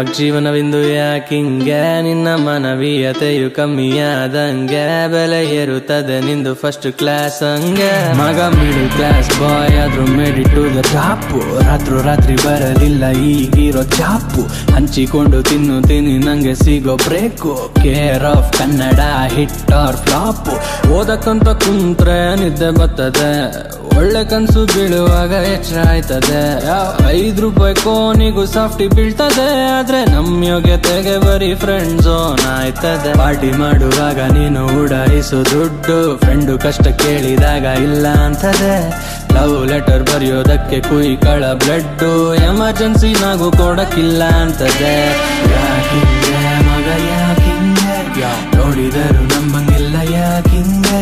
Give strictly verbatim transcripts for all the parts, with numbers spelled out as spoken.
ಡುಬಾಕ್ ಜೀವನವಿಂದು ಯಾಕಿಂಗೆ ನಿನ್ನ ಮಾನವೀಯತೆಯು ಕಮ್ಮಿಯಾದಂಗೆ ಬೆಲೆ ಏರುತ್ತದೆ ನಿಂದು ಫಸ್ಟ್ ಕ್ಲಾಸ್ ಹಂಗೆ ಮಗ ಮಿಡಲ್ ಕ್ಲಾಸ್ ಬಾಯ್ ಆದ್ರೂ ಮೇಡಿ ಟು ದ ಟಾಪು ರಾತ್ರು ರಾತ್ರಿ ಬರಲಿಲ್ಲ ಈಗಿರೋ ಚಾಪು ಹಂಚಿಕೊಂಡು ತಿನ್ನು ತಿನ್ನಿ ನಂಗೆ ಸಿಗೋ break care of Kannada hit or flop ಓದಕ್ಕಂತ ಕುಂತ್ರೆ ನಿದ್ದೆ ಬರ್ತದೆ ಒಳ್ಳೆ ಕನ್ಸು ಬೀಳುವಾಗ ಎಚ್ಚರ ಆಯ್ತದೆ ಐದ್ ರೂಪಾಯಿ ಕೋನಿಗೂ ಸಾಫ್ಟಿ ಬೀಳ್ತದೆ ಆದ್ರೆ ನಮ್ ಯೋಗ್ಯತೆಗೆ ಬರೀ ಫ್ರೆಂಡ್ ಝೋನ್ ಆಯ್ತದೆ ಪಾರ್ಟಿ ಮಾಡುವಾಗ ನೀನು ಉಡಾಯಿಸು ದುಡ್ಡು ಫ್ರೆಂಡು ಕಷ್ಟ ಕೇಳಿದಾಗ ಇಲ್ಲ ಅಂತದೆ ಲವ್ ಲೆಟರ್ ಬರೆಯೋದಕ್ಕೆ ಕುಯ್ಕಳ ಬ್ಲಡ್ಡು ಎಮರ್ಜೆನ್ಸಿ ನಾಗೂ ಕೊಡಕ್ಕಿಲ್ಲ ಅಂತದೆ ಯಾಕಿಂಗೆ ಮಗ ಯಾಕಿಂಗೆ ನೋಡಿದರು ನಂಬಂಗಿಲ್ಲ ಯಾಕಿಂಗೆ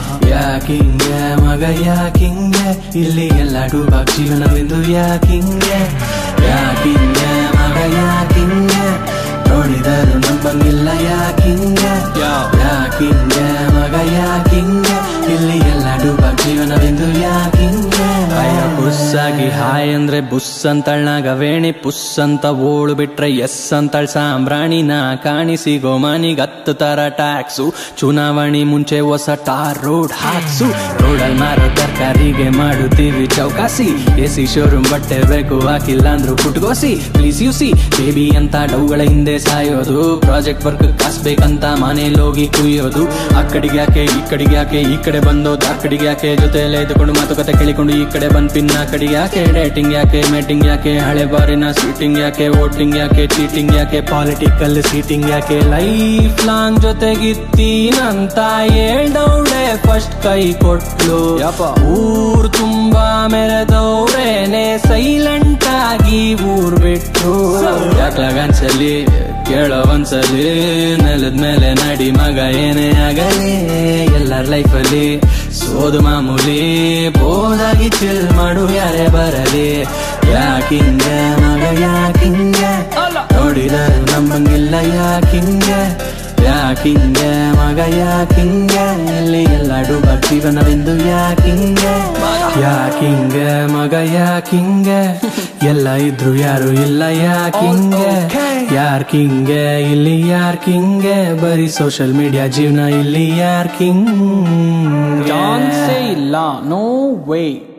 ಯಾಕಿಂಗೆ ಮಗ ಯಾಕಿಂಗೆ ಇಲ್ಲಿ ಎಲ್ಲ ಡುಬಾಕ್ ಜೀವನವಿಂದು ಯಾಕಿಂಗೆ ಯಾಕಿಂಗೆ ಮಗ ಯಾಕಿಂಗೆ ನೋಡಿದರು ನಂಬಂಗಿಲ್ಲ ಯಾಕಿಂಗೆ ಯಾಕಿಂಗೆ ಮಗ ಯಾಕಿಂಗೆ ಇಲ್ಲಿ ಎಲ್ಲ ಡುಬಾಕ್ ಜೀವನವಿಂದು ಯಾಕಿಂಗೆ ಅಯ್ಯ ಬುಸ್ಸಾಗಿ ಹಾಯ್ ಅಂದ್ರೆ ಬುಸ್ ಅಂತಳ್ನಾಗ ವೇಣಿ ಪುಸ್ ಅಂತ ಓಳು ಬಿಟ್ರೆ ಎಸ್ ಅಂತಳ್ ಸಾಂಬ್ರಾಣಿನ ಕಾಣಿಸಿಗೋ ಮನಿಗ್ ಹತ್ತು ತರ ಟ್ಯಾಕ್ಸು ಚುನಾವಣೆ ಮುಂಚೆ ಹೊಸ ಟಾರ್ ರೋಡ್ ಹಾಕ್ಸು ರೋಡಲ್ ಮಾರೋ ತರಕಾರಿಗೆ ಮಾಡುತ್ತೀವಿ ಚೌಕಾಸಿ ಎಸಿ ಶೋರೂಮ್ ಬಟ್ಟೆ ಬೇಕು ಹಾಕಿಲ್ಲ ಅಂದ್ರು ಪುಟ್ಗೋಸಿ ಪ್ಲೀಸ್ ಯು ಸಿ ಬೇಬಿ ಅಂತ ಡೌಗಳ ಹಿಂದೆ ಸಾಯೋದು ಪ್ರಾಜೆಕ್ಟ್ ವರ್ಕ್ ಕಾಸ್ಬೇಕಂತ ಮನೇಲಿ ಹೋಗಿ ಕುಯ್ಯೋದು ಆ ಕಡೆಗೆ ಯಾಕೆ ಈ ಕಡೆಗೆ ಯಾಕೆ ಈ ಕಡೆ ಬಂದೋದು ಆ ಕಡೆಗೆ ಯಾಕೆ ಜೊತೆಯಲ್ಲೇ ಇದ್ದುಕೊಂಡು ಮಾತುಕತೆ ಕೇಳಿಕೊಂಡು ಈ ಕಡೆ ಬಂದ್ ಪಿನ್ನ ಕಡೆಗೆ ಯಾಕೆ ಡೇಟಿಂಗ್ ಯಾಕೆ ಮೇಟಿಂಗ್ ಯಾಕೆ ಹಳೆ ಬಾರಿನ ಸೀಟಿಂಗ್ ಯಾಕೆ ವೋಟಿಂಗ್ ಯಾಕೆ ಚೀಟಿಂಗ್ ಯಾಕೆ ಪಾಲಿಟಿಕಲ್ ಸೀಟಿಂಗ್ ಯಾಕೆ ಲೈಫ್ ಲಾಂಗ್ ಜೊತೆಗಿತ್ತೀನಂತ ಹೇಳ್ದೌಡೆ ಫಸ್ಟ್ ಕೈ ಕೊಟ್ಲು ಊರ್ ತುಂಬಾ ಮೆರೆದವ್ರೇನೆ ಸೈಲೆಂಟ್ ಆಗಿ ಊರ್ ಬಿಟ್ಟು ಯಾಕ್ಲಾಗನ್ಸಲಿ ಕೇಳೋ ಒಂದ್ಸಲಿ ನೆಲದ ಮೇಲೆ ನಡಿ ಮಗ ಏನೇ ಆಗಲಿ ಎಲ್ಲರ ಲೈಫಲ್ಲಿ ಸೋದು ಮಾಮೂಲಿ ಬೋದಾಗಿ ಚಿಲ್ ಮಾಡು ಯಾರೇ ಬರಲಿ ಯಾಕಿಂಗೆ ಮಗ ಯಾಕಿಂಗೆ ನೋಡಿದರು ನಂಬಂಗಿಲ್ಲ ಯಾಕಿಂಗೆ ಯಾಕಿಂಗೆ ಮಗ ಯಾಕಿಂಗೆ ಇಲ್ಲಿ ಎಲ್ಲ ಡುಬಾಕ್ ಜೀವನವೆಂದು ಯಾಕಿಂಗೆ ಯಾಕಿಂಗೆ ಮಗ ಯಾಕಿಂಗೆ ಎಲ್ಲ ಇದ್ರು ಯಾರು ಇಲ್ಲ ಯಾಕಿಂಗೆ ಯಾರ್ ಕಿಂಗೆ ಇಲ್ಲಿ ಯಾರ್ ಕಿಂಗೆ ಬರೀ ಸೋಷಿಯಲ್ ಮೀಡಿಯಾ ಜೀವನ ಇಲ್ಲಿ ಯಾರ್ ಕಿಂಗ್ ಚಾನ್ಸೇ ಇಲ್ಲ ನೋ ವೇ